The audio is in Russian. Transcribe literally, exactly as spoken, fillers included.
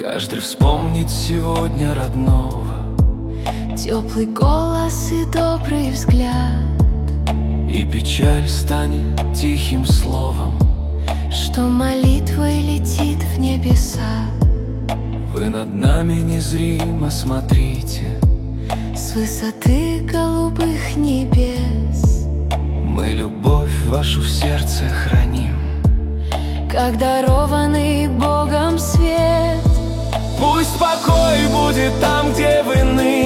Каждый вспомнит сегодня родного, теплый голос и добрый взгляд, и печаль станет тихим словом, что молитвой летит в небеса. Вы над нами незримо смотрите с высоты голубых небес. Мы любовь вашу в сердце храним, как дарованный Богом свет. Пусть покой будет там, где вы ныне.